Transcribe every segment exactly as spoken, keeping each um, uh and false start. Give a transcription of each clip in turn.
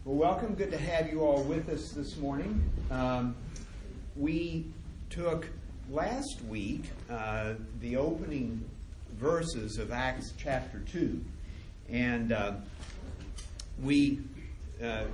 Well, welcome. Good to have you all with us this morning. Um, we took last week uh, the opening verses of Acts chapter two, and uh, we uh,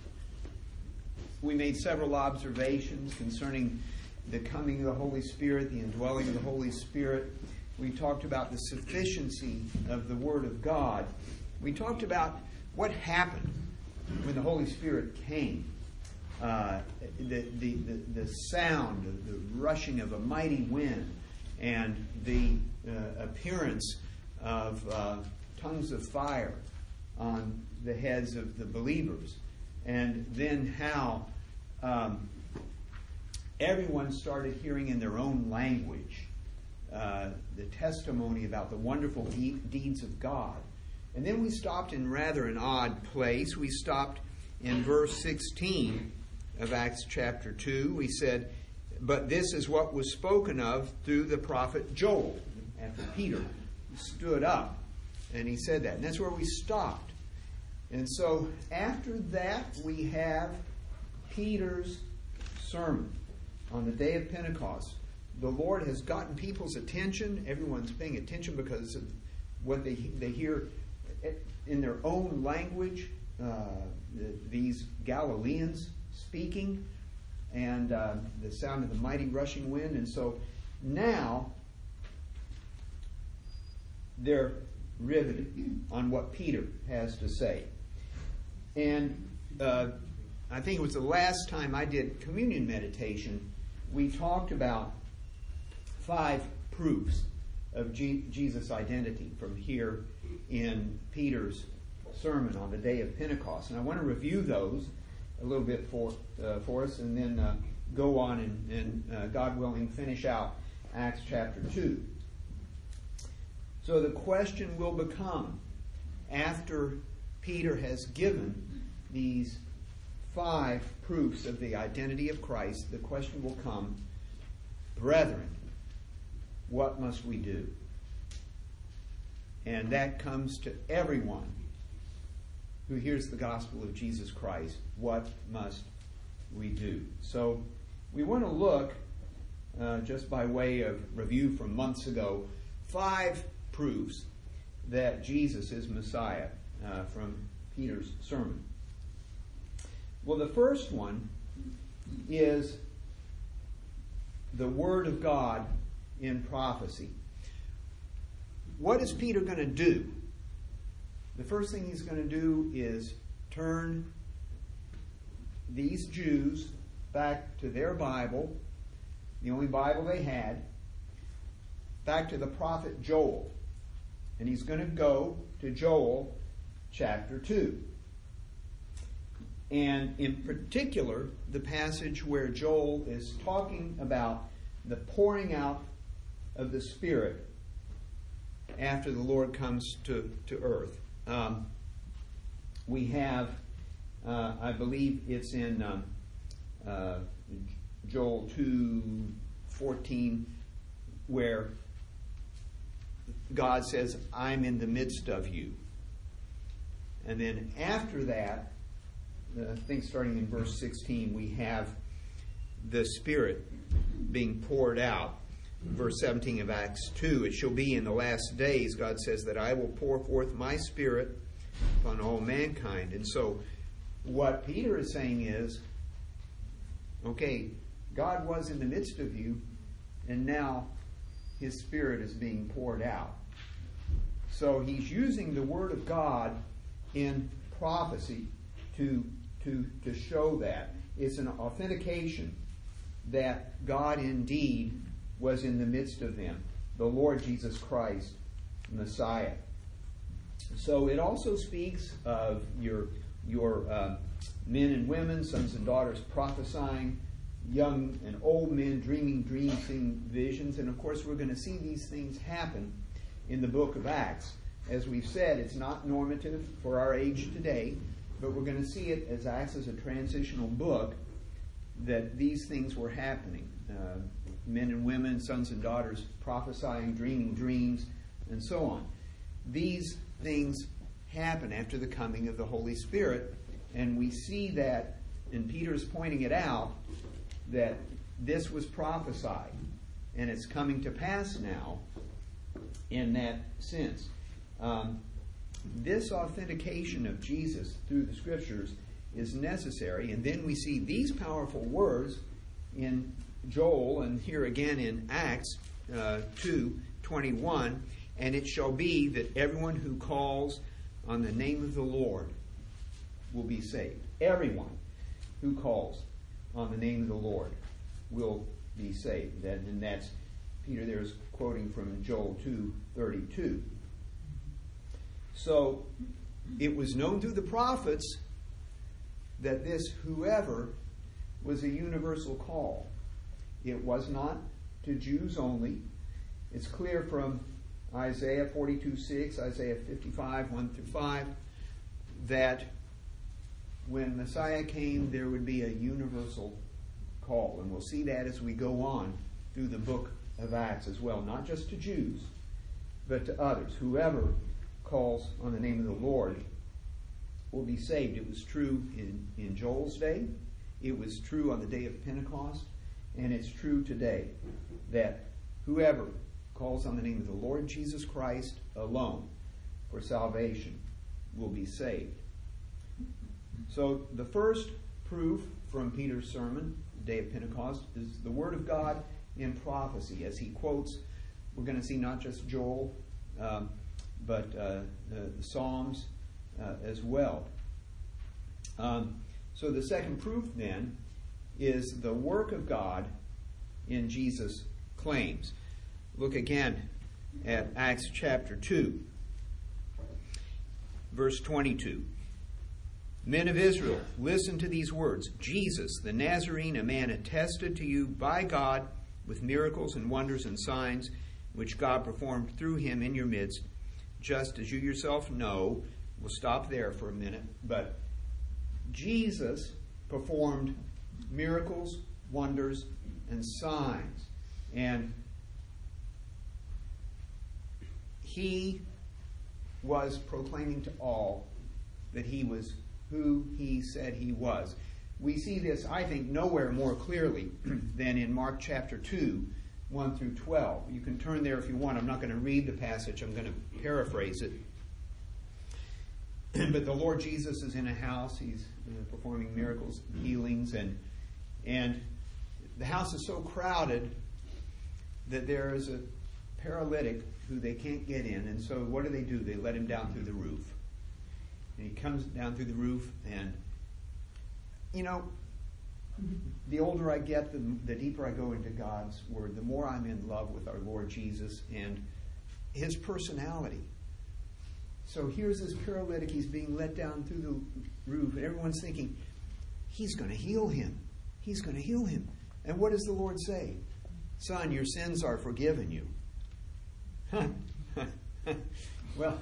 we made several observations concerning the coming of the Holy Spirit, the indwelling of the Holy Spirit. We talked about the sufficiency of the Word of God. We talked about what happened when the Holy Spirit came. Uh, the, the, the, the sound, the rushing of a mighty wind, and the uh, appearance of uh, tongues of fire on the heads of the believers. And then how um, everyone started hearing in their own language uh, the testimony about the wonderful de- deeds of God. And then we stopped in rather an odd place. We stopped in verse sixteen of Acts chapter two. We said, but this is what was spoken of through the prophet Joel. After Peter stood up and he said that. And that's where we stopped. And so after that, we have Peter's sermon on the day of Pentecost. The Lord has gotten people's attention. Everyone's paying attention because of what they they hear in their own language, uh, the, these Galileans speaking, and uh, the sound of the mighty rushing wind. And so now they're riveted on what Peter has to say. And uh, I think it was the last time I did communion meditation, we talked about five proofs of G- Jesus' identity from here in Peter's sermon on the day of Pentecost. And I want to review those a little bit for uh, for us, and then uh, go on and, and uh, God willing, finish out Acts chapter two. So the question will become, after Peter has given these five proofs of the identity of Christ, the question will come, brethren, what must we do? And that comes to everyone who hears the gospel of Jesus Christ. What must we do? So we want to look, uh, just by way of review from months ago, five proofs that Jesus is Messiah uh, from Peter's sermon. Well, the first one is the Word of God in prophecy. What is Peter going to do? The first thing he's going to do is turn these Jews back to their Bible, the only Bible they had, back to the prophet Joel. And he's going to go to Joel chapter two. And in particular, the passage where Joel is talking about the pouring out of the Spirit after the Lord comes to, to earth. Um, we have, uh, I believe it's in um, uh, Joel two fourteen, where God says, I'm in the midst of you. And then after that, I think starting in verse sixteen, we have the Spirit being poured out. Verse seventeen of Acts two, it shall be in the last days, God says, that I will pour forth my Spirit upon all mankind. And so what Peter is saying is, okay, God was in the midst of you, and now His Spirit is being poured out. So he's using the Word of God in prophecy to, to, to show that. It's an authentication that God indeed was in the midst of them, the Lord Jesus Christ, Messiah. So it also speaks of your your uh, men and women, sons and daughters prophesying, young and old men dreaming dreams, seeing visions. And of course we're going to see these things happen in the book of Acts. As we've said, it's not normative for our age today, but we're going to see it as Acts is a transitional book, that these things were happening. Uh, men and women, sons and daughters prophesying, dreaming dreams, and so on. These things happen after the coming of the Holy Spirit, And we see that, and Peter's pointing it out, that this was prophesied. And it's coming to pass now in that sense. Um, this authentication of Jesus through the Scriptures is necessary. And then we see these powerful words in Joel, and here again in Acts uh, two twenty-one. And it shall be that everyone who calls on the name of the Lord will be saved. Everyone who calls on the name of the Lord will be saved. That, and that's, Peter there is quoting from Joel two thirty-two. So it was known through the prophets that this whoever was a universal call. It was not to Jews only. It's clear from Isaiah forty-two six, Isaiah fifty-five one through five, that when Messiah came, there would be a universal call. And we'll see that as we go on through the book of Acts as well. Not just to Jews, but to others. Whoever calls on the name of the Lord will be saved. It was true in, in Joel's day. It was true on the day of Pentecost. And it's true today that whoever calls on the name of the Lord Jesus Christ alone for salvation will be saved. So the first proof from Peter's sermon, the day of Pentecost, is the Word of God in prophecy. As he quotes, we're going to see not just Joel, um, but uh, the, the Psalms uh, as well. Um, so the second proof then is the work of God in Jesus' claims. Look again at Acts chapter two, verse twenty-two. Men of Israel, listen to these words. Jesus, the Nazarene, a man attested to you by God with miracles and wonders and signs, which God performed through him in your midst, just as you yourself know. We'll stop there for a minute. But Jesus performed miracles, wonders, and signs. And he was proclaiming to all that he was who he said he was. We see this, I think, nowhere more clearly than in Mark chapter two, one through twelve. You can turn there if you want. I'm not going to read the passage. I'm going to paraphrase it. But the Lord Jesus is in a house. He's you know, performing miracles, healings, and and the house is so crowded that there is a paralytic who they can't get in. And so what do they do? They let him down through the roof. And he comes down through the roof, and, you know, the older I get, the, the deeper I go into God's Word, the more I'm in love with our Lord Jesus and his personality. So here's this paralytic. He's being let down through the roof, and everyone's thinking, he's going to heal him. He's going to heal him. And what does the Lord say? Son, your sins are forgiven you. Well,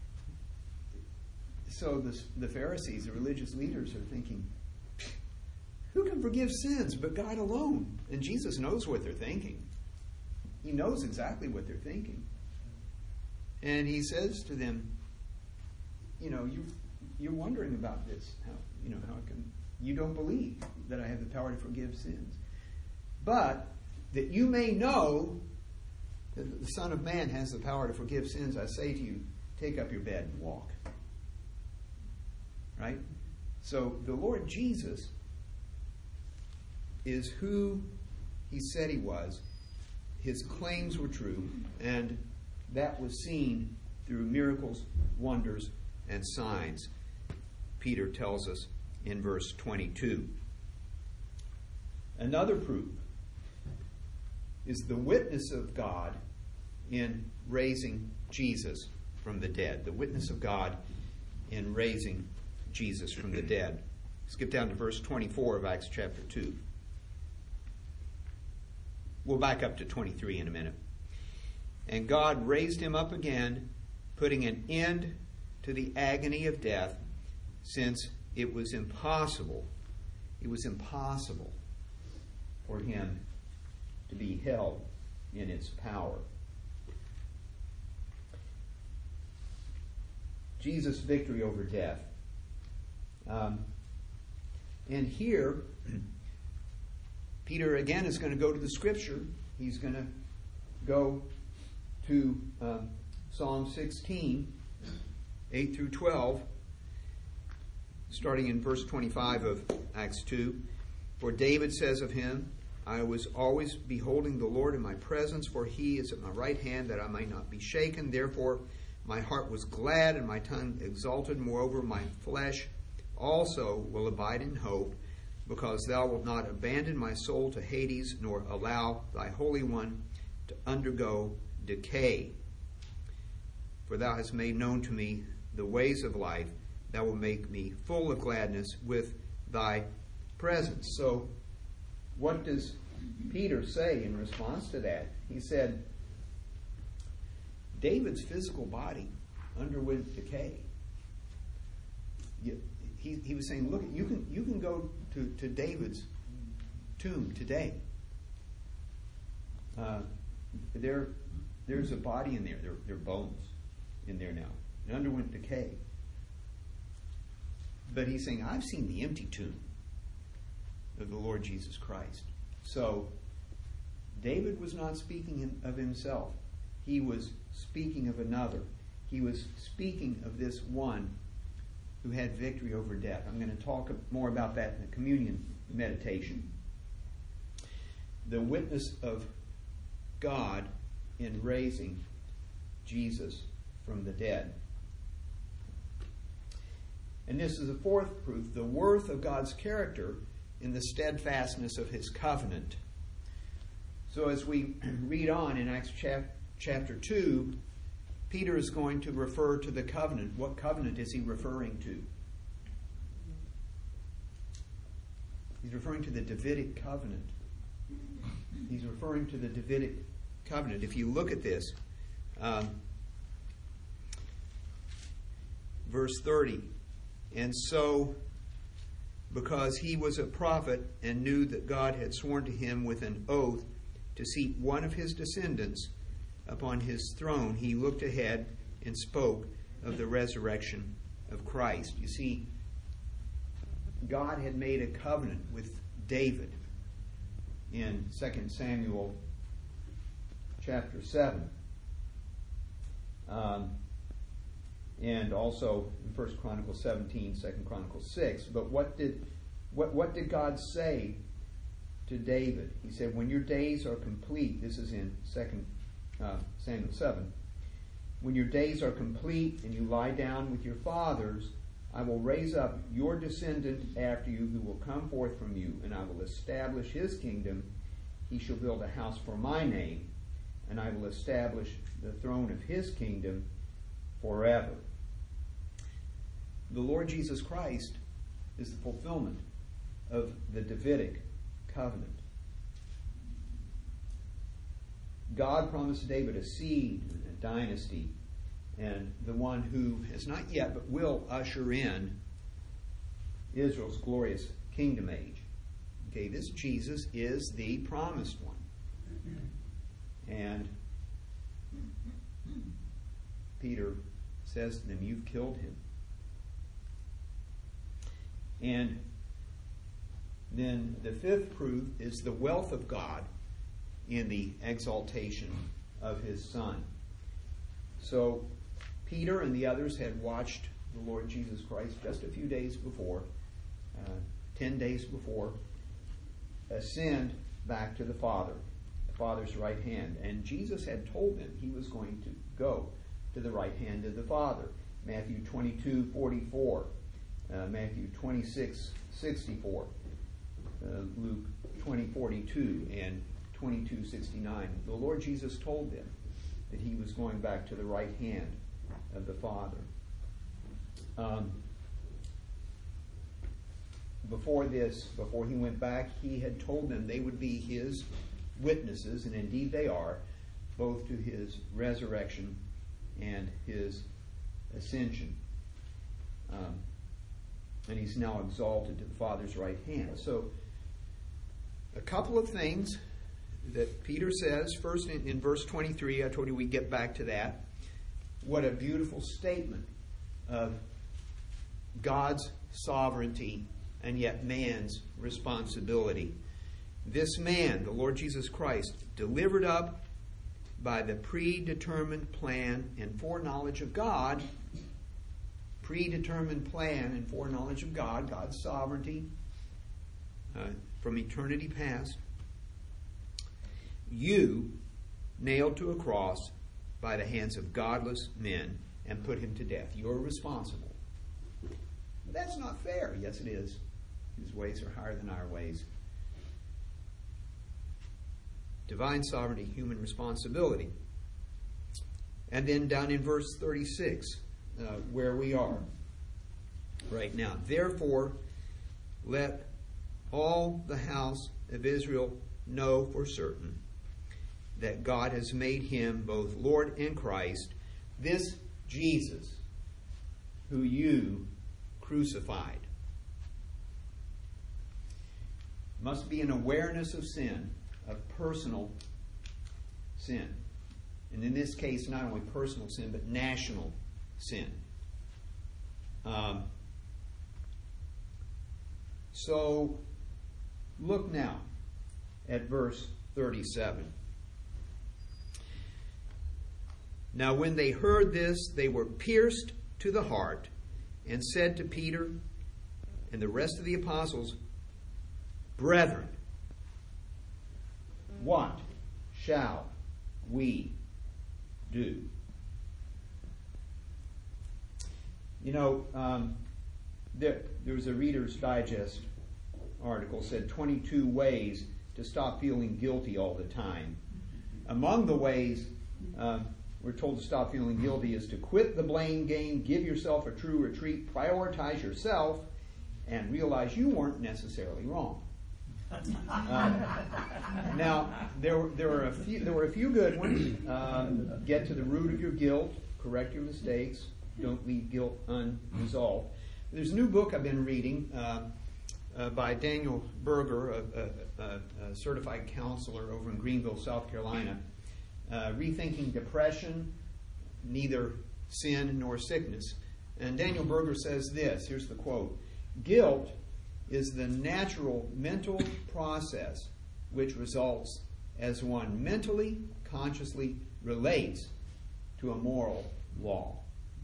so the, the Pharisees, the religious leaders, are thinking, who can forgive sins but God alone? And Jesus knows what they're thinking. He knows exactly what they're thinking. And he says to them, you know, you, you're wondering about this. How, you know, how can you don't believe that I have the power to forgive sins. But that you may know that the Son of Man has the power to forgive sins, I say to you, take up your bed and walk. Right? So the Lord Jesus is who he said he was. His claims were true, and that was seen through miracles, wonders, and signs, Peter tells us in verse twenty-two. Another proof is the witness of God in raising Jesus from the dead. The witness of God in raising Jesus from the dead. Skip down to verse twenty-four of Acts chapter two. We'll back up to twenty-three in a minute. And God raised him up again, putting an end to the agony of death, since it was impossible, it was impossible for him to be held in its power. Jesus' victory over death. Um, And here, Peter again is going to go to the Scripture. He's going to go to um, Psalm sixteen, eight through twelve, starting in verse twenty-five of Acts two. For David says of him, I was always beholding the Lord in my presence, for he is at my right hand, that I might not be shaken. Therefore my heart was glad, and my tongue exulted. Moreover, my flesh also will abide in hope, because thou wilt not abandon my soul to Hades, nor allow thy Holy One to undergo decay. For thou hast made known to me the ways of life. Thou wilt make me full of gladness with thy presence. So what does Peter say in response to that? He said, David's physical body underwent decay. You, he, he was saying, look, you can you can go to, to David's tomb today. Uh, there, there's a body in there. There, there are bones in there now. It underwent decay. But he's saying, I've seen the empty tomb of the Lord Jesus Christ. So, David was not speaking of himself. He was speaking of another. He was speaking of this one who had victory over death. I'm going to talk more about that in the communion meditation. The witness of God in raising Jesus from the dead. And this is the fourth proof, the worth of God's character in the steadfastness of his covenant. So as we read on in Acts chapter two, Peter is going to refer to the covenant. What covenant is he referring to? He's referring to the Davidic covenant. He's referring to the Davidic covenant. If you look at this, um, verse thirty, and so, because he was a prophet and knew that God had sworn to him with an oath to seat one of his descendants upon his throne, he looked ahead and spoke of the resurrection of Christ. You see, God had made a covenant with David in Second Samuel chapter seven. Um, and also in First Chronicles seventeen, Second Chronicles six. But what did what what did God say to David? He said, when your days are complete, this is in Second uh, Samuel seven, when your days are complete and you lie down with your fathers, I will raise up your descendant after you who will come forth from you, and I will establish his kingdom. He shall build a house for my name, and I will establish the throne of his kingdom forever. The Lord Jesus Christ is the fulfillment of the Davidic covenant. God promised David a seed, a dynasty, and the one who has not yet but will usher in Israel's glorious kingdom age. Okay, this Jesus is the promised one. And Peter says to them, you've killed him. And then the fifth proof is the wealth of God in the exaltation of his Son. So Peter and the others had watched the Lord Jesus Christ just a few days before, uh, ten days before, ascend back to the Father, the Father's right hand. And Jesus had told them he was going to go to the right hand of the Father. Matthew twenty-two forty-four, uh, Matthew twenty-six sixty-four, uh, Luke twenty forty-two, and twenty-two sixty-nine. The Lord Jesus told them that he was going back to the right hand of the Father. Um, before this, before he went back, he had told them they would be his witnesses, and indeed they are, both to his resurrection and his ascension. Um, and he's now exalted to the Father's right hand. So, a couple of things that Peter says. First, in, in verse twenty-three, I told you we'd get back to that. What a beautiful statement of God's sovereignty and yet man's responsibility. This man, the Lord Jesus Christ, delivered up by the predetermined plan and foreknowledge of God, predetermined plan and foreknowledge of God, God's sovereignty uh, from eternity past, you nailed to a cross by the hands of godless men and put him to death. You're responsible. But that's not fair. Yes, it is. His ways are higher than our ways. Divine sovereignty, human responsibility. And then down in verse thirty-six, uh, where we are right now. Therefore, let all the house of Israel know for certain that God has made him both Lord and Christ, this Jesus, who you crucified. Must be an awareness of sin, of personal sin. And in this case, not only personal sin, but national sin. Um, so, look now at verse thirty-seven. Now when they heard this, they were pierced to the heart and said to Peter and the rest of the apostles, Brethren, what shall we do? You know, um, there, there was a Reader's Digest article said twenty-two ways to stop feeling guilty all the time. Among the ways uh, we're told to stop feeling guilty is to quit the blame game, give yourself a true retreat, prioritize yourself, and realize you weren't necessarily wrong. Um, now, there were, there were a few there were a few good ones. Um, get to the root of your guilt, correct your mistakes, don't leave guilt unresolved. There's a new book I've been reading uh, uh, by Daniel Berger, a, a, a, a certified counselor over in Greenville, South Carolina. Uh, Rethinking Depression, Neither Sin Nor Sickness. And Daniel Berger says this, here's the quote, guilt is the natural mental process which results as one mentally, consciously relates to a moral law.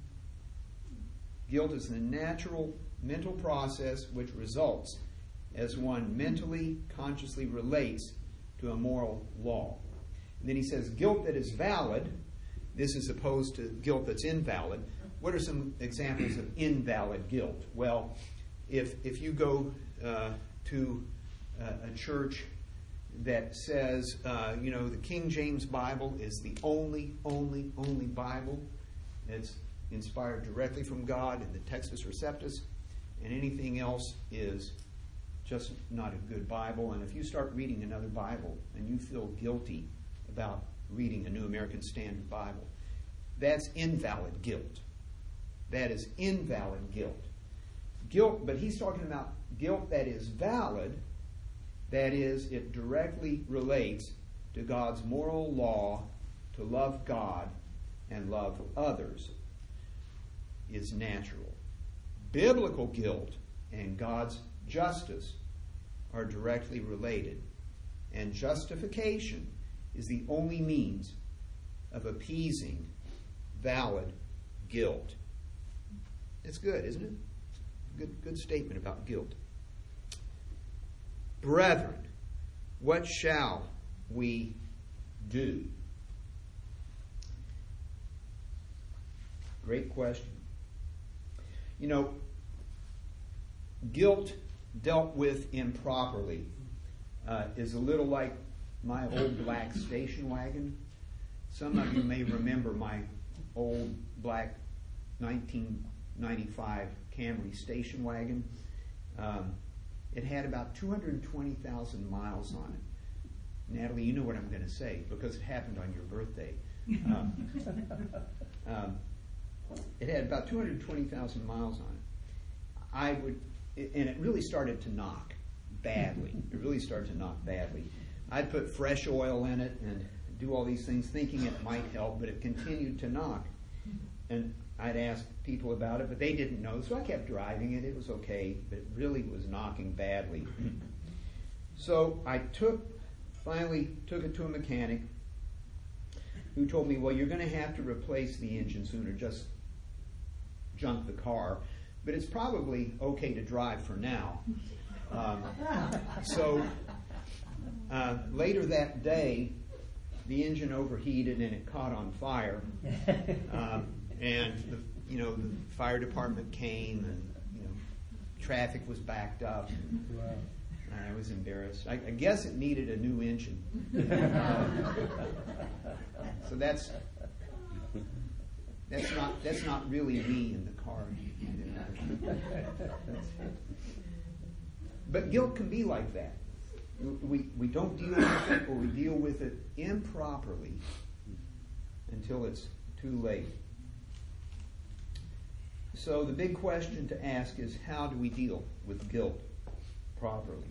Guilt is the natural mental process which results as one mentally, consciously relates to a moral law. And then he says, guilt that is valid, this is opposed to guilt that's invalid. What are some examples of invalid guilt? Well, if if you go uh, to uh, a church that says, uh, you know, the King James Bible is the only, only, only Bible, it's inspired directly from God in the Textus Receptus, and anything else is just not a good Bible. And if you start reading another Bible and you feel guilty about reading a New American Standard Bible, that's invalid guilt. That is invalid guilt. Guilt, but he's talking about guilt that is valid, that is, it directly relates to God's moral law to love God and love others, is natural. Biblical guilt and God's justice are directly related, and justification is the only means of appeasing valid guilt. It's good, isn't it? Good, good statement about guilt. Brethren, what shall we do? Great question. You know, guilt dealt with improperly uh, is a little like my old black station wagon. Some of you may remember my old black nineteen ninety-five Camry station wagon. Um, it had about two hundred twenty thousand miles on it. Natalie, you know what I'm going to say because it happened on your birthday. Um, um, it had about two hundred twenty thousand miles on it. I would, and it really started to knock badly. It really started to knock badly. I'd put fresh oil in it and do all these things thinking it might help, but it continued to knock. And I'd asked people about it, but they didn't know, so I kept driving it. It was okay, but it really was knocking badly. So I took, finally took it to a mechanic who told me, well, you're going to have to replace the engine soon or just junk the car, but it's probably okay to drive for now. Um, so uh, later that day, the engine overheated and it caught on fire. Um, and, the, you know, the fire department came and, you know, traffic was backed up. Wow. I was embarrassed. I, I guess it needed a new engine. So that's that's not that's not really me in the car. But guilt can be like that. We we don't deal with it, or we deal with it improperly until it's too late. So the big question to ask is, how do we deal with guilt properly?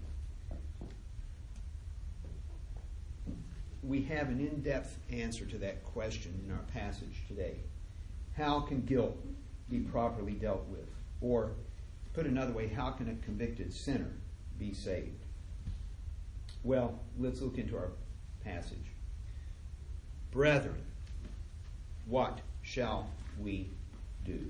We have an in-depth answer to that question in our passage today. How can guilt be properly dealt with? Or, put another way, how can a convicted sinner be saved? Well, let's look into our passage. Brethren, what shall we do?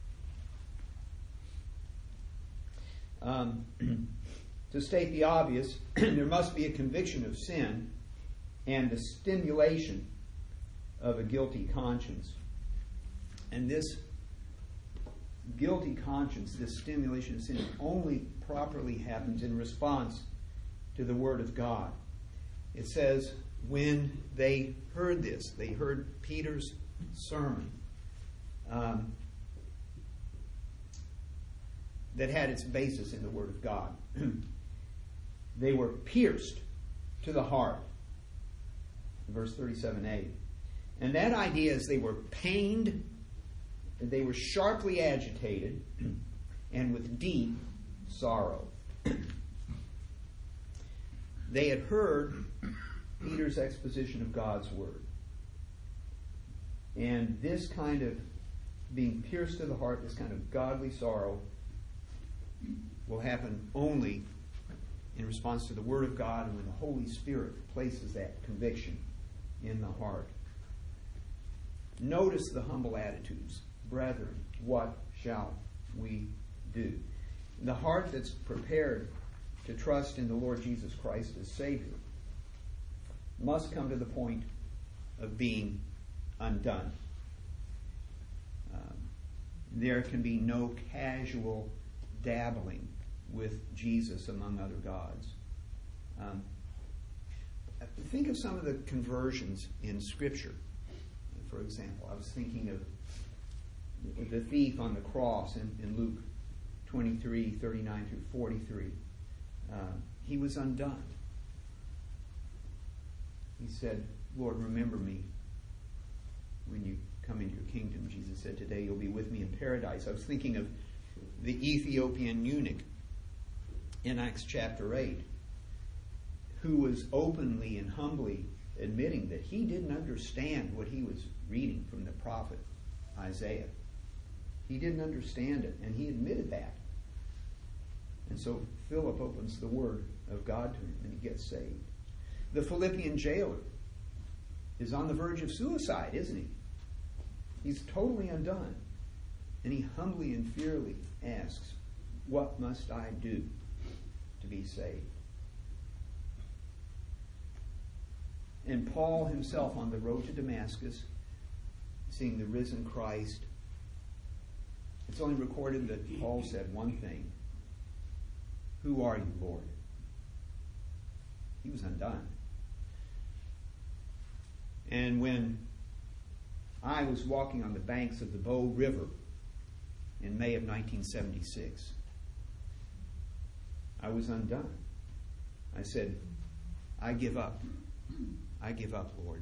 Um, to state the obvious, there must be a conviction of sin and the stimulation of a guilty conscience. And this guilty conscience, this stimulation of sin, only properly happens in response to the Word of God. It says, when they heard this, they heard Peter's sermon um, that had its basis in the Word of God. They were pierced to the heart. Verse thirty-seven a. And that idea is they were pained, they were sharply agitated, and with deep sorrow. They had heard Peter's exposition of God's Word. And this kind of being pierced to the heart, this kind of godly sorrow, will happen only in response to the Word of God and when the Holy Spirit places that conviction in the heart. Notice the humble attitudes. Brethren, what shall we do? The heart that's prepared to trust in the Lord Jesus Christ as Savior must come to the point of being undone. Um, there can be no casual dabbling with Jesus among other gods. Um, think of some of the conversions in Scripture. For example, I was thinking of the thief on the cross in, in Luke twenty-three, thirty-nine through forty-three. Uh, he was undone. He said, Lord, remember me when you come into your kingdom. Jesus said, today you'll be with me in paradise. I was thinking of the Ethiopian eunuch in Acts chapter eight, who was openly and humbly admitting that he didn't understand what he was reading from the prophet Isaiah. He didn't understand it, and he admitted that. And so Philip opens the Word of God to him, and he gets saved. The Philippian jailer is on the verge of suicide, isn't he? He's totally undone. And he humbly and fearfully asks, what must I do to be saved? And Paul himself on the road to Damascus, seeing the risen Christ, it's only recorded that Paul said one thing. Who are you, Lord? He was undone. And when I was walking on the banks of the Bow River in May of nineteen seventy-six, I was undone. I said, I give up. I give up, Lord.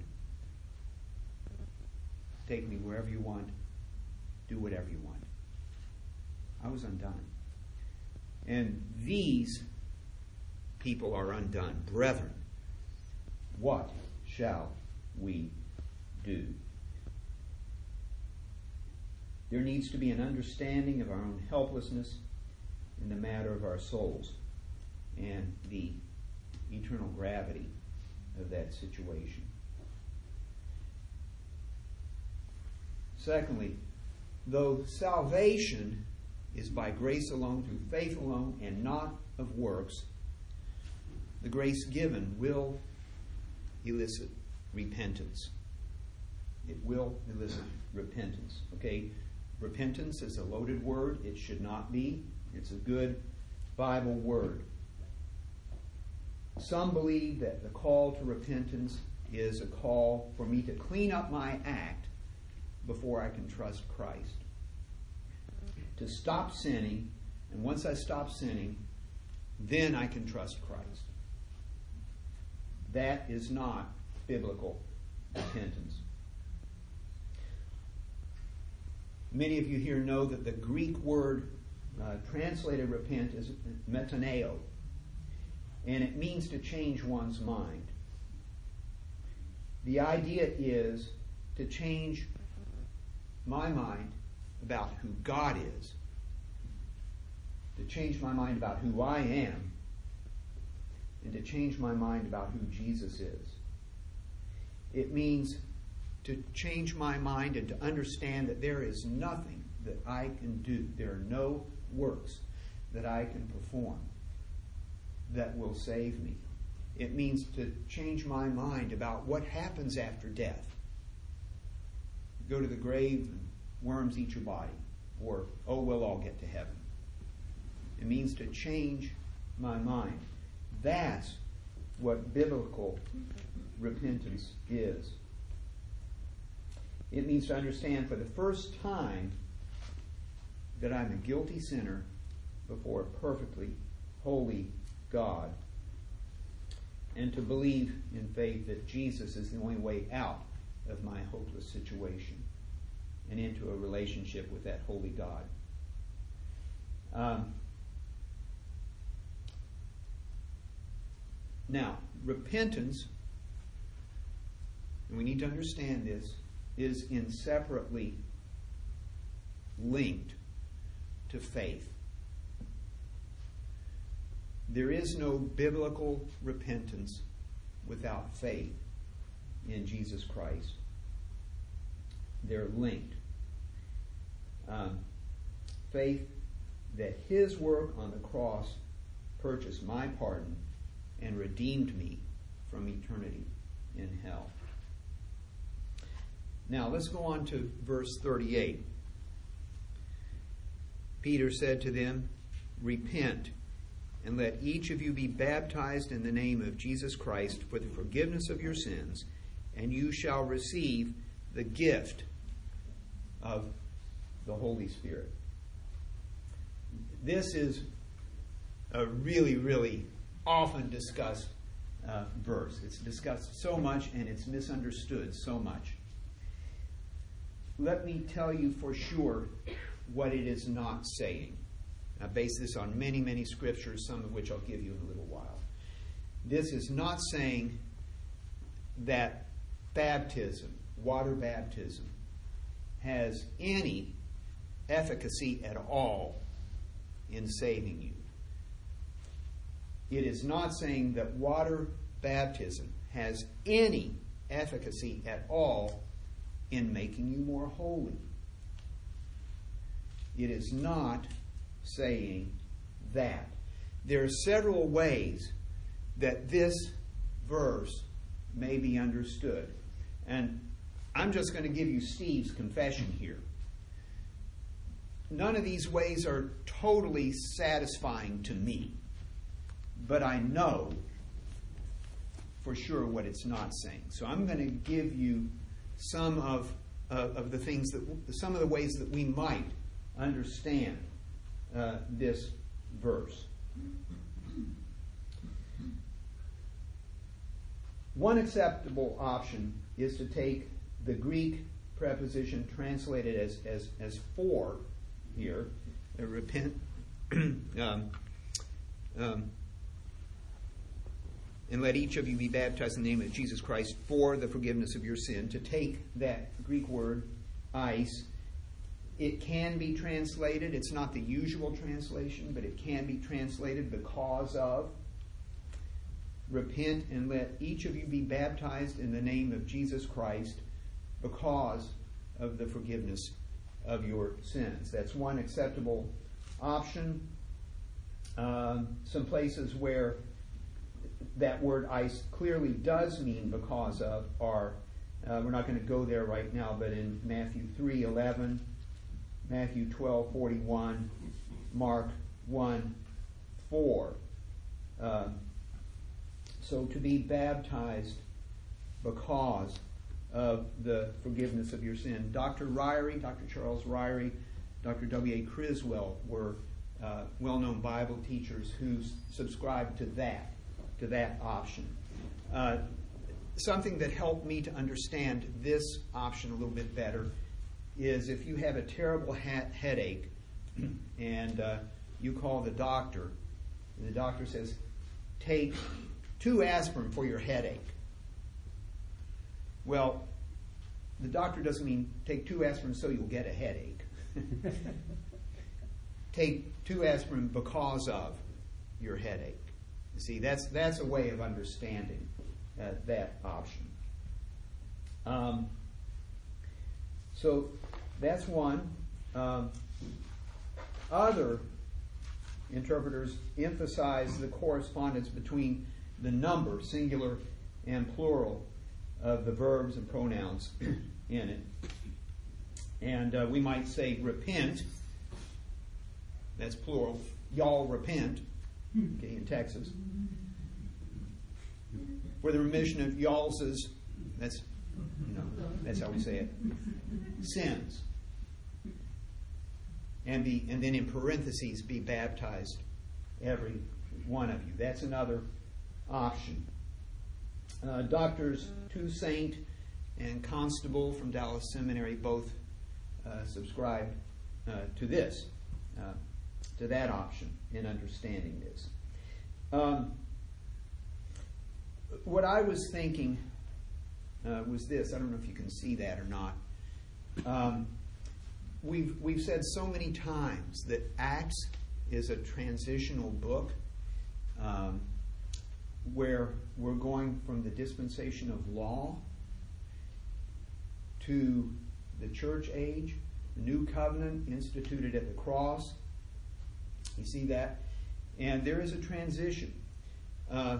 Take me wherever you want. Do whatever you want. I was undone. And these people are undone. Brethren, what shall we do? There needs to be an understanding of our own helplessness in the matter of our souls and the eternal gravity of that situation. Secondly, though salvation is by grace alone, through faith alone, and not of works, the grace given will elicit repentance. It will elicit repentance. Okay? Repentance is a loaded word. It should not be. It's a good Bible word. Some believe that the call to repentance is a call for me to clean up my act before I can trust Christ. To stop sinning, and once I stop sinning, then I can trust Christ. That is not biblical repentance. Many of you here know that the Greek word uh, translated repent is metaneo, and it means to change one's mind. The idea is to change my mind about who God is, to change my mind about who I am, and to change my mind about who Jesus is. It means to change my mind and to understand that there is nothing that I can do. There are no works that I can perform that will save me. It means to change my mind about what happens after death. You go to the grave and worms eat your body. Or, oh, we'll all get to heaven. It means to change my mind. That's what biblical repentance is. It means to understand for the first time that I'm a guilty sinner before a perfectly holy God, and to believe in faith that Jesus is the only way out of my hopeless situation and into a relationship with that holy God. Um, now, repentance, and we need to understand this, is inseparably linked to faith. There is no biblical repentance without faith in Jesus Christ. They're linked. Um, faith that His work on the cross purchased my pardon and redeemed me from eternity in hell. Now, let's go on to verse thirty-eight. Peter said to them, "Repent, and let each of you be baptized in the name of Jesus Christ for the forgiveness of your sins, and you shall receive the gift of the Holy Spirit." This is a really, really often discussed uh, verse. It's discussed so much and it's misunderstood so much. Let me tell you for sure what it is not saying. I base this on many, many scriptures, some of which I'll give you in a little while. This is not saying that baptism, water baptism, has any efficacy at all in saving you. It is not saying that water baptism has any efficacy at all in making you more holy. It is not saying that. There are several ways that this verse may be understood. And I'm just going to give you Steve's confession here. None of these ways are totally satisfying to me, but I know for sure what it's not saying. So I'm going to give you some of, uh, of the things that, some of the ways that we might understand uh, this verse. One acceptable option is to take the Greek preposition translated as as, as for here, uh, repent, um, um, and let each of you be baptized in the name of Jesus Christ for the forgiveness of your sin. To take that Greek word, eis, It can be translated, it's not the usual translation, but it can be translated because of. Repent and let each of you be baptized in the name of Jesus Christ because of the forgiveness of your sins. That's one acceptable option. Um, some places where that word "ice" clearly does mean because of are, uh, we're not going to go there right now, but in Matthew three eleven, Matthew twelve forty-one, Mark one four. Uh, so to be baptized because of the forgiveness of your sin. Doctor Ryrie, Doctor Charles Ryrie, Doctor W A Criswell were uh, well-known Bible teachers who s- subscribed to that, to that option. Uh, something that helped me to understand this option a little bit better is if you have a terrible ha- headache and uh, you call the doctor, and the doctor says, take two aspirin for your headache. Well, the doctor doesn't mean take two aspirin so you'll get a headache. Take two aspirin because of your headache. You see, that's that's a way of understanding uh, that option. Um, so that's one. Um, other interpreters emphasize the correspondence between the number, singular and plural, of the verbs and pronouns in it. And uh, we might say repent. That's plural. Y'all repent. Okay, in Texas. For the remission of y'all's, that's, you know, that's how we say it. Sins. And be, and then in parentheses, be baptized, every one of you. That's another option. Uh, doctors Toussaint and Constable from Dallas Seminary both uh, subscribe uh, to this, uh, to that option in understanding this. Um, what I was thinking uh, was this. I don't know if you can see that or not. Um, we've we've said so many times that Acts is a transitional book. Um, where we're going from the dispensation of law to the church age, the new covenant instituted at the cross. You see that? And there is a transition. Uh,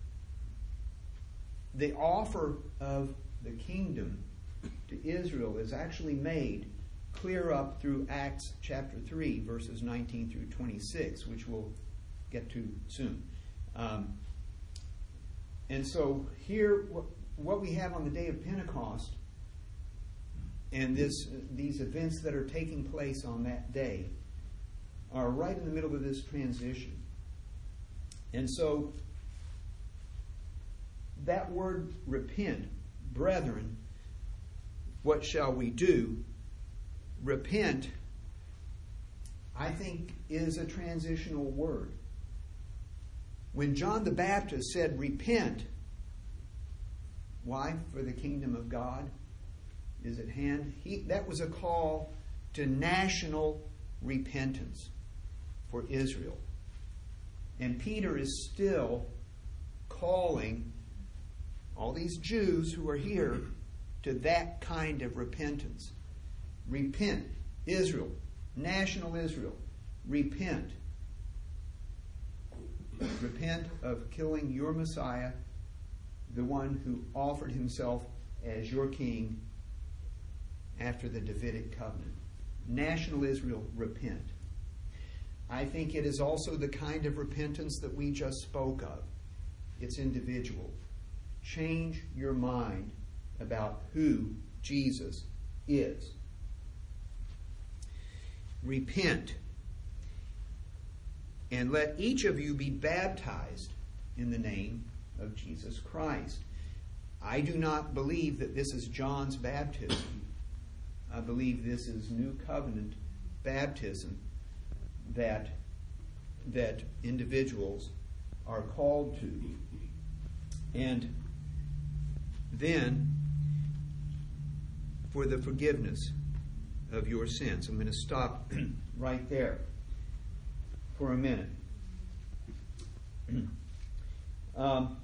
the offer of the kingdom to Israel is actually made clear up through Acts chapter three, verses nineteen through twenty-six, which we'll get to soon. Um, And so here, what we have on the day of Pentecost and this these events that are taking place on that day are right in the middle of this transition. And so that word repent, brethren, what shall we do? Repent, I think, is a transitional word. When John the Baptist said, repent, why? For the kingdom of God is at hand. He, that was a call to national repentance for Israel. And Peter is still calling all these Jews who are here to that kind of repentance. Repent, Israel, national Israel, repent. Repent of killing your Messiah, the one who offered himself as your king after the Davidic covenant. National Israel, repent. I think it is also the kind of repentance that we just spoke of. It's individual. Change your mind about who Jesus is. Repent. And let each of you be baptized in the name of Jesus Christ. I do not believe that this is John's baptism. I believe this is new covenant baptism that, that individuals are called to. And then, for the forgiveness of your sins. I'm going to stop right there for a minute. um,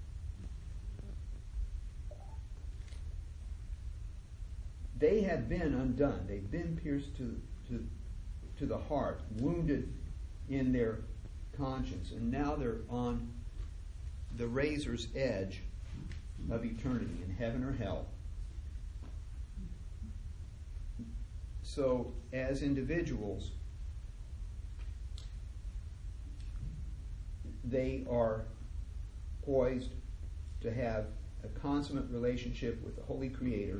they have been undone. They've been pierced to, to, to the heart, wounded in their conscience, and now they're on the razor's edge of eternity in heaven or hell. So, as individuals, they are poised to have a consummate relationship with the Holy Creator,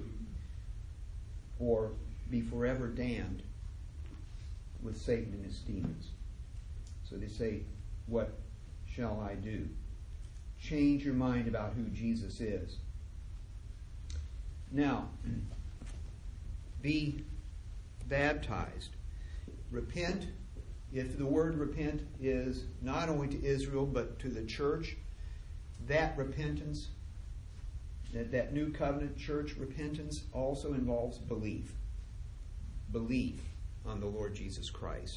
or be forever damned with Satan and his demons. So they say, what shall I do? Change your mind about who Jesus is. Now, be baptized. Repent. If the word repent is not only to Israel but to the church, that repentance, that, that new covenant church repentance also involves belief. Belief on the Lord Jesus Christ.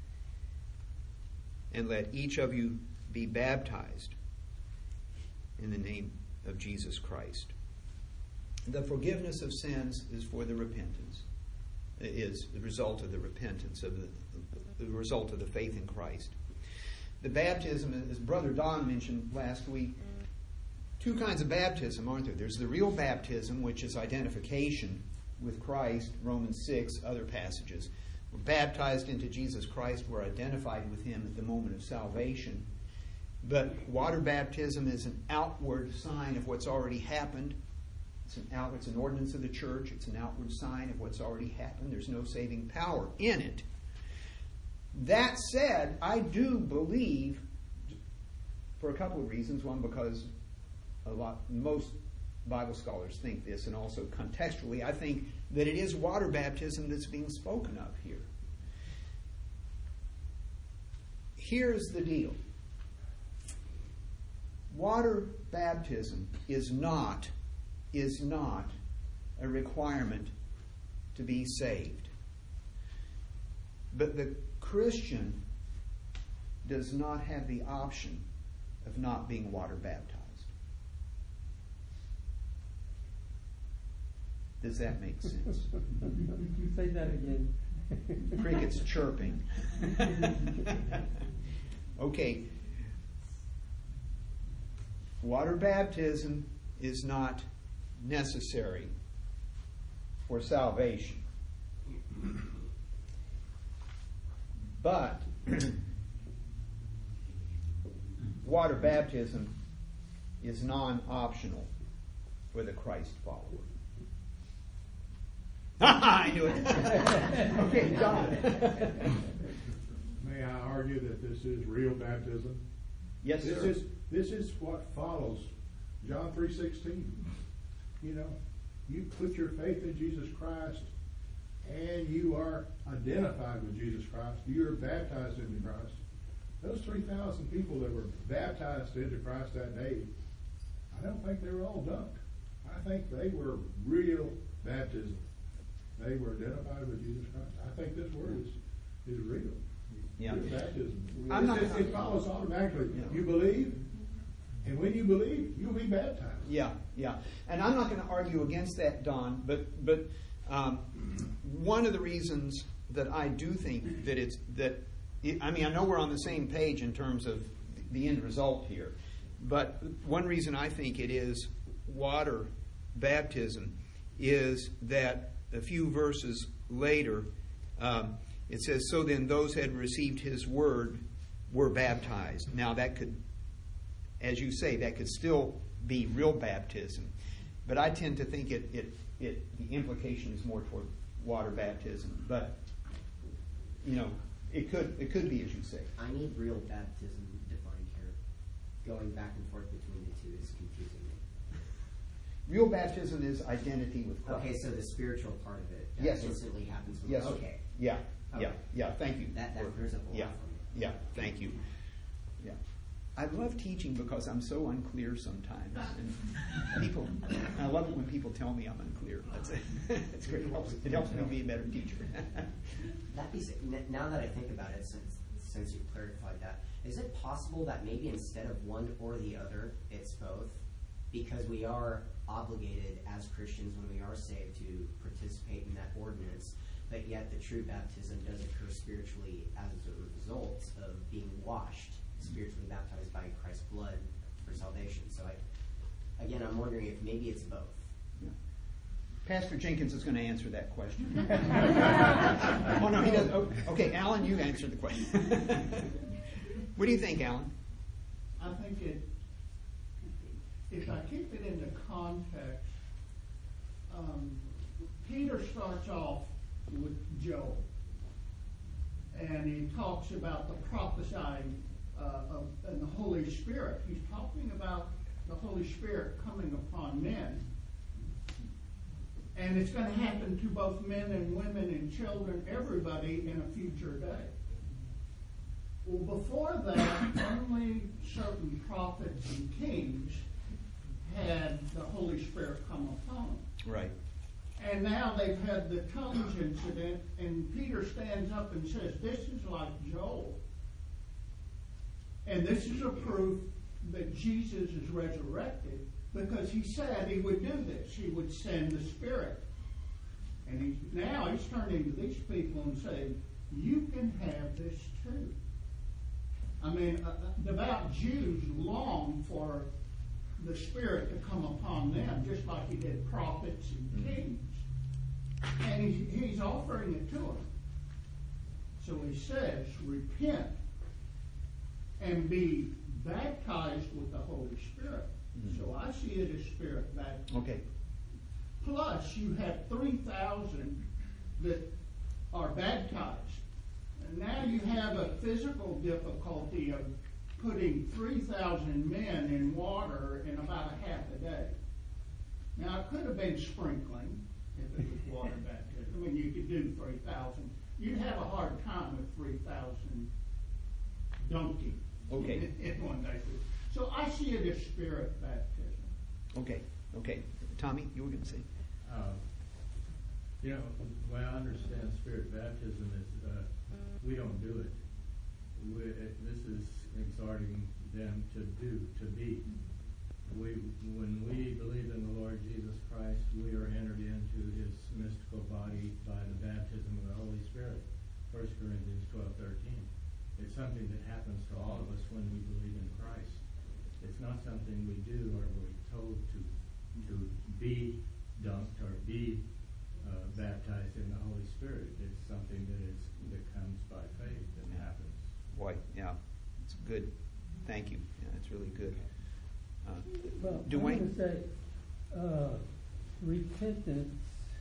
And let each of you be baptized in the name of Jesus Christ. The forgiveness of sins is for the repentance, is the result of the repentance, of the, the result of the faith in Christ. The baptism, as Brother Don mentioned last week, two kinds of baptism, aren't there? There's the real baptism, which is identification with Christ, Romans six, other passages. We're baptized into Jesus Christ. We're identified with Him at the moment of salvation. But water baptism is an outward sign of what's already happened. It's an out, it's an ordinance of the church. It's an outward sign of what's already happened. There's no saving power in it. That said, I do believe, for a couple of reasons. One, because a lot, most Bible scholars think this, and also contextually, I think that it is water baptism that's being spoken of here. Here's the deal. Water baptism is not, is not a requirement to be saved. But the Christian does not have the option of not being water baptized. Does that make sense? You say that again. Crickets chirping. Okay. Water baptism is not necessary for salvation. But water baptism is non-optional for the Christ follower. I knew it. Okay, John. May I argue that this is real baptism? Yes, this sir. Is, this is what follows John three sixteen. You know, you put your faith in Jesus Christ and you are identified with Jesus Christ. You are baptized into Christ. Those three thousand people that were baptized into Christ that day, I don't think they were all dunked. I think they were real baptism. They were identified with Jesus Christ. I think this word is, is real. Yeah. Real baptism. I'm not, it, it follows automatically. Yeah. You believe, and when you believe, you'll be baptized. Yeah, yeah. And I'm not going to argue against that, Don, but but um, one of the reasons that I do think that it's that it, I mean I know we're on the same page in terms of the end result here, but one reason I think it is water baptism is that a few verses later um, it says, "So then those who had received His word were baptized." Now that could, as you say, that could still be real baptism, but I tend to think it, it, it the implication is more toward water baptism. But you know, it could it could be as you say. I need real baptism defined here. Going back and forth between the two is confusing me. Real baptism is identity with Christ. Okay, so the spiritual part of it that Yes, sir. instantly happens. When Yes, sir. okay. Yeah, yeah, Okay. yeah. Thank you. That that clears up a lot Yeah, for me. yeah. Thank you. Yeah. I love teaching because I'm so unclear sometimes. And people, I love it when people tell me I'm unclear. That's it. It's great. It helps, it helps me be a better teacher. That be, now that I think about it, since since you clarified that, is it possible that maybe instead of one or the other, it's both? Because we are obligated as Christians when we are saved to participate in that ordinance, but yet the true baptism does occur spiritually as a result of being washed, spiritually baptized by Christ's blood for salvation. So I, again, I'm wondering if maybe it's both. Yeah. Pastor Jenkins is going to answer that question. Oh, no, he doesn't. Oh, okay, Alan, you answer the question. What do you think, Alan? I think it, if I keep it into context, um, Peter starts off with Joel, and he talks about the prophesying uh, of and the Holy Spirit. He's talking about the Holy Spirit coming upon men, and it's going to happen to both men and women and children, everybody, in a future day. Well, before that, only certain prophets and kings had the Holy Spirit come upon them. Right. And now they've had the tongues incident, and Peter stands up and says, this is like Joel. And this is a proof that Jesus is resurrected, because he said he would do this. He would send the Spirit. And he's, now he's turning to these people and saying, you can have this too. I mean, uh, devout Jews long for the Spirit to come upon them, just like he did prophets and kings. And he, he's offering it to them. So he says, repent and be baptized with the Holy Spirit. Mm-hmm. So I see it as Spirit baptism. Okay. Plus, you have three thousand that are baptized. And now you have a physical difficulty of putting three thousand men in water in about a half a day. Now, it could have been sprinkling if it was water baptism. I mean, you could do three thousand. You'd have a hard time with three thousand dunking Okay. in, in one day. So I see it as Spirit baptism. Okay. Okay. Tommy, you were going to say? Uh, you know, the way I understand Spirit baptism is uh, we don't do it. We, it. This is exhorting them to do, to be. We, when we believe in the Lord Jesus Christ, we are entered into his mystical body by the baptism of the Holy Spirit. First Corinthians twelve thirteen. It's something that happens to all of us when we believe in Christ. It's not something we do or we're told to to be dunked or be uh, baptized in the Holy Spirit. It's something that is that comes by faith and happens. Boy, yeah, it's good. Thank you. Yeah, it's really good. Uh, Well, Dwayne? I'm going to say uh, repentance.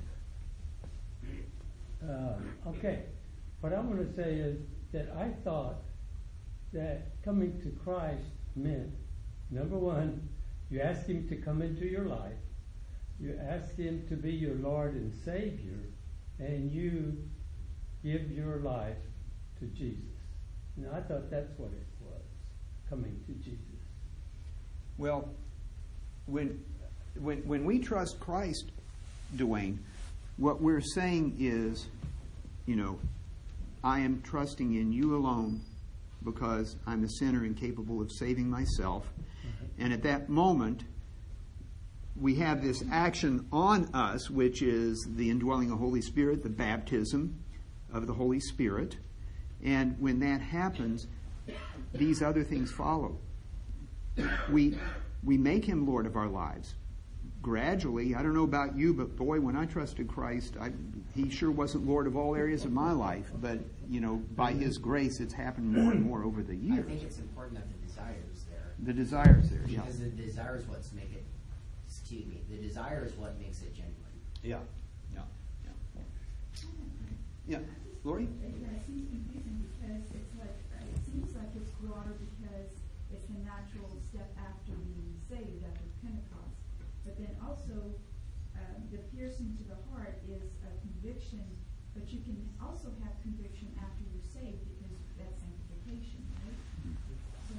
Uh, okay, what I'm going to say is that I thought that coming to Christ meant, number one, you ask him to come into your life, you ask him to be your Lord and Savior, and you give your life to Jesus. Now, I thought that's what it was, coming to Jesus. Well, when when when we trust Christ, Dwayne, what we're saying is, you know, I am trusting in you alone because I'm a sinner incapable of saving myself. Mm-hmm. And at that moment, we have this action on us, which is the indwelling of the Holy Spirit, the baptism of the Holy Spirit. And when that happens, these other things follow. We we make him Lord of our lives. Gradually, I don't know about you, but boy, when I trusted Christ, I, he sure wasn't Lord of all areas of my life. But, you know, by his grace, it's happened more and more over the years. I think it's important that the desire is there. The desire is there, yeah. Because the desire is what's make it, excuse me, the desire is what makes it genuine. Yeah, yeah, yeah. Yeah, Lori? Yeah, it seems confusing because it's like, uh, it seems like it's broader because it's a natural step after being saved, after Pentecost. But then also, uh, the piercing to the heart is a conviction, but you can also have conviction after you're saved because that's sanctification, right? So that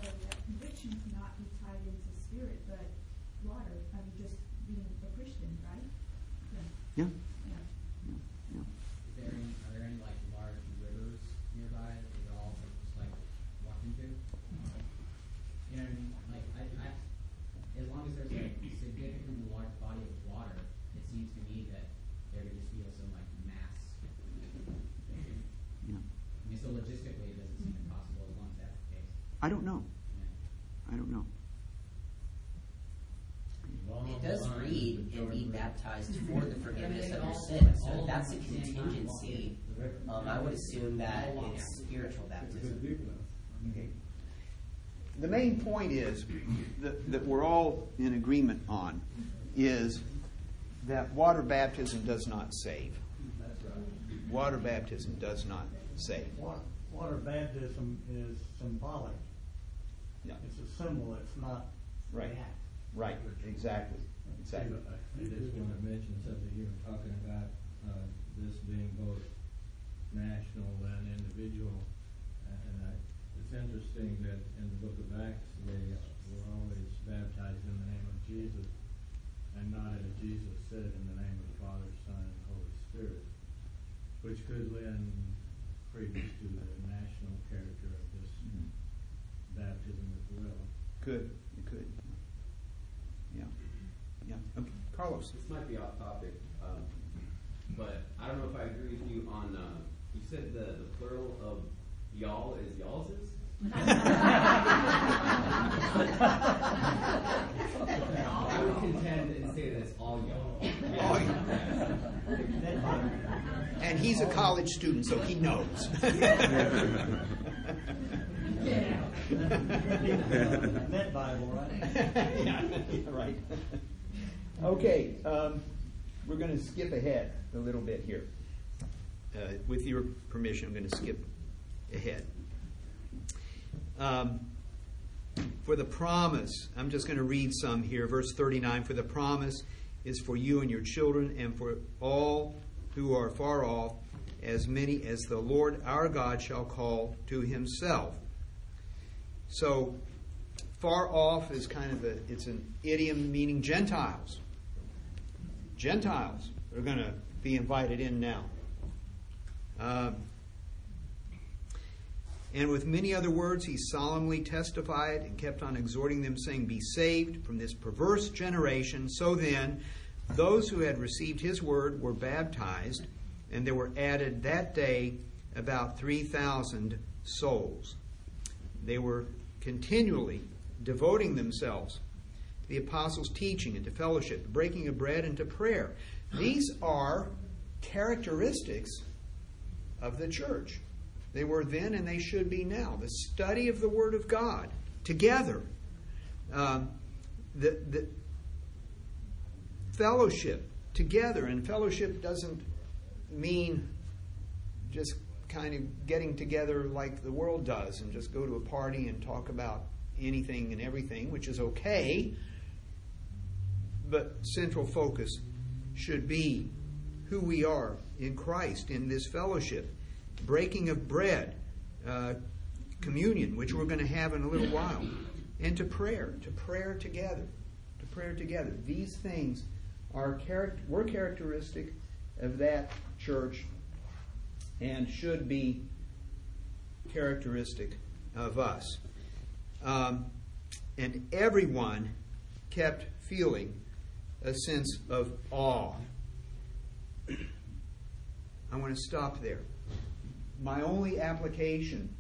conviction cannot be tied into spirit, but water. I mean, just being a Christian, right? Yeah. Yeah. Yeah. Is there any, are there any like large rivers nearby that we all just like walk into? You know what I mean? Like I, I, as long as there's a significantly large body of water, it seems to me that there could just feel some like mass. Yeah. I mean, so logistically, it doesn't seem impossible as long as that's the case. I don't know. Yeah. I don't know. It does read, and be baptized for the forgiveness of your all- sins. So all if that's a at the same time, contingency, the river- um, I would assume that it's spiritual If it's baptism. deep enough. Okay. The main point is that, that we're all in agreement on is that water baptism does not save. That's right. Water baptism does not save. Water, water baptism is symbolic. Yeah. It's a symbol, it's not Right. the act. Right. Exactly. Exactly. I just want to mention something you were talking about, uh, this being both national and individual. And I, it's interesting that in the book of Acts, they were always baptized in the name of Jesus, and not as Jesus said, in the name of the Father, Son, and Holy Spirit, which could lend credence to the national character of this Mhm. baptism as well. Could. You could. Yeah. Yeah. Okay. Carlos. This might be off topic, um, but I don't know if I agree with you on, uh, you said the, the plural of y'all is y'allses? I would contend and say that it's all y'all. All y'all. And he's a college student, so he knows. Net Bible, right? Yeah, right. Okay, um, we're going to skip ahead a little bit here. Uh, with your permission, I'm going to skip ahead. Um, for the promise, I'm just going to read some here. Verse thirty-nine, for the promise is for you and your children and for all who are far off, as many as the Lord our God shall call to himself. So, far off is kind of a, it's an idiom meaning Gentiles. Gentiles are going to be invited in now. Um, and with many other words, he solemnly testified and kept on exhorting them, saying, be saved from this perverse generation. So then, those who had received his word were baptized, and there were added that day about three thousand souls. They were continually devoting themselves to the apostles' teaching and to fellowship, the breaking of bread and to prayer. These are characteristics of the church. They were then and they should be now. The study of the Word of God together. Um, the, the fellowship together. And fellowship doesn't mean just kind of getting together like the world does and just go to a party and talk about anything and everything, which is okay. But central focus should be who we are in Christ in this fellowship. Breaking of bread, uh, communion, which we're going to have in a little while, and to prayer, to prayer together, to prayer together. These things are charac- were characteristic of that church and should be characteristic of us. Um, and everyone kept feeling a sense of awe. I want to stop there. My only application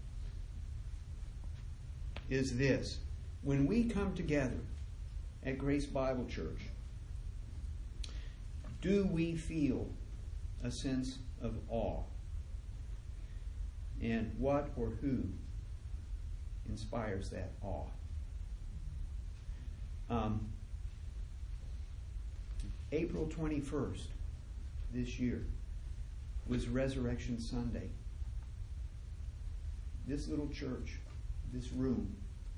is this. When we come together at Grace Bible Church, do we feel a sense of awe? And what or who inspires that awe? Um, April twenty-first this year was Resurrection Sunday. This little church, this room,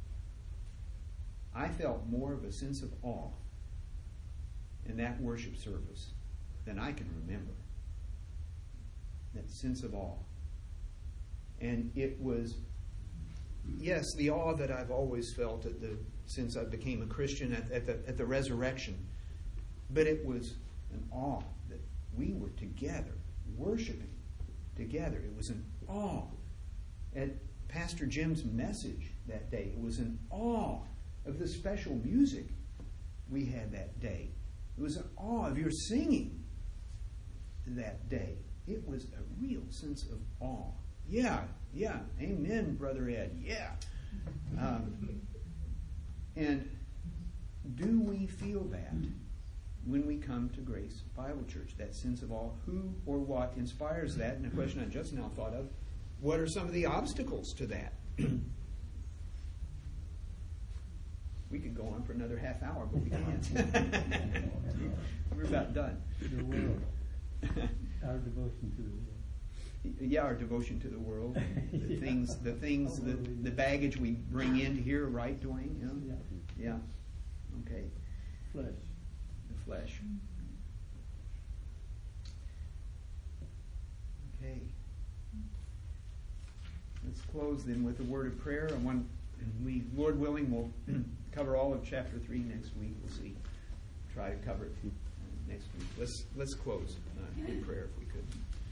I felt more of a sense of awe in that worship service than I can remember. That sense of awe. And it was yes, the awe that I've always felt at the, since I became a Christian at, at, the, at the resurrection. But it was an awe that we were together, worshiping together. It was an awe at Pastor Jim's message that day. It was an awe of the special music we had that day. It was an awe of your singing that day. It was a real sense of awe. Yeah, yeah. Amen, Brother Ed. Yeah. Um, and do we feel that when we come to Grace Bible Church? That sense of awe? Who or what inspires that? And a question I just now thought of, what are some of the obstacles to that? We could go on for another half hour, but we can't. We're about done. The world. Our devotion to the world. Yeah, our devotion to the world, the Yeah. things, the things, the, the baggage we bring into here, right, Dwayne? Yeah. Yeah. Yeah. Okay. Flesh. The flesh. Okay. Let's close then with a word of prayer. And one, and we, Lord willing, will cover all of chapter three next week. We'll see. Try to cover it uh, next week. Let's let's close uh, in prayer if we could.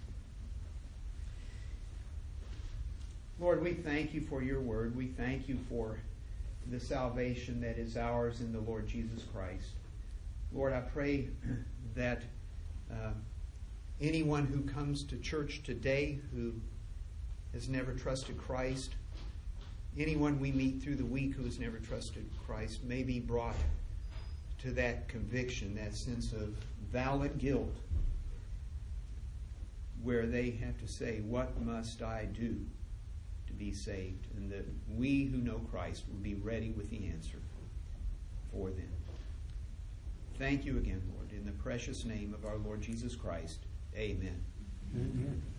Lord, we thank you for your word. We thank you for the salvation that is ours in the Lord Jesus Christ. Lord, I pray that uh, anyone who comes to church today who has never trusted Christ, anyone we meet through the week who has never trusted Christ, may be brought to that conviction, that sense of valid guilt, where they have to say, what must I do to be saved? And that we who know Christ will be ready with the answer for them. Thank you again, Lord, in the precious name of our Lord Jesus Christ. Amen. Amen.